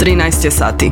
13 je sati.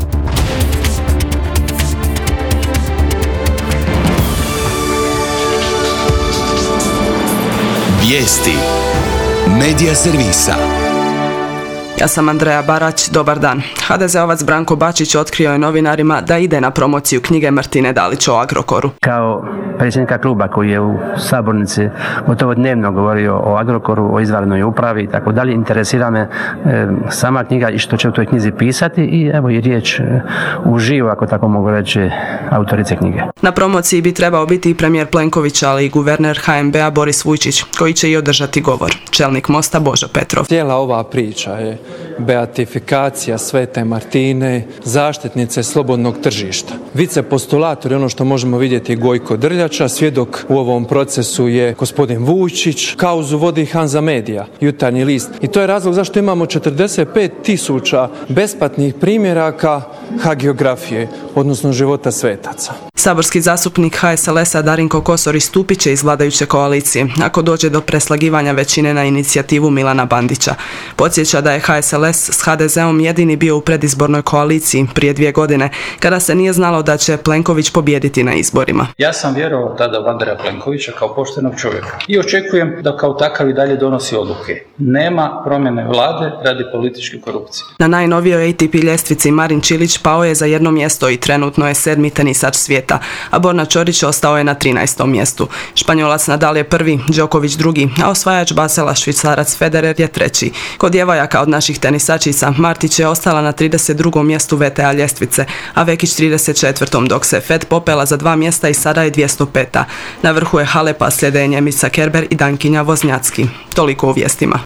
Vijesti Medija servisa. Ja sam Andreja Barać, dobar dan. HDZ-ovac Branko Bačić otkrio je novinarima da ide na promociju knjige Martine Dalić o Agrokoru. Kao predsjednika kluba koji je u sabornici gotovo dnevno govorio o Agrokoru, o izvanrednoj upravi i tako dalje, interesira me sama knjiga i što će u toj knjizi pisati i evo i riječ uživo, ako tako mogu reći, autorice knjige. Na promociji bi trebao biti i premijer Plenković, ali i guverner HNB-a Boris Vujčić, koji će i održati govor. Čelnik Mosta Božo Petrov. Cijela ova priča je beatifikacija Svete Martine, zaštitnice slobodnog tržišta. Vicepostulator je ono što možemo vidjeti Gojko Drljača, svjedok u ovom procesu je gospodin Vujčić, kauzu vodi Hanza Media, Jutarnji list. I to je razlog zašto imamo 45.000 besplatnih primjeraka hagiografije, odnosno života svetaca. Saborski zastupnik HSLS-a Darinko Kosor istupit će iz vladajuće koalicije ako dođe do preslagivanja većine na inicijativu Milana Bandića. Podsjeća da je HSLS s HDZ-om jedini bio u predizbornoj koaliciji prije 2 godine, kada se nije znalo da će Plenković pobijediti na izborima. Ja sam vjerovao tada u Andreja Plenkovića kao poštenog čovjeka i očekujem da kao takav i dalje donosi odluke. Nema promjene vlade radi političke korupcije. Na najnovijoj ATP ljestvici Marin Čilić pao je za 1 mjesto i trenutno je 7. tenisač svijeta, a Borna Ćorić ostao je na 13. mjestu. Španjolac Nadal je prvi, Đoković drugi, a osvajač Basela Švicarac Federer je treći. Kod djevojaka od naših tenisačica Martić je ostala na 32. mjestu VTA ljestvice, a Vekić 34. dok se Fed popela za 2 mjesta i sada je 205. Na vrhu je Halepa, slijede Njemica Kerber i Dankinja Voznjacki. Toliko u vijestima.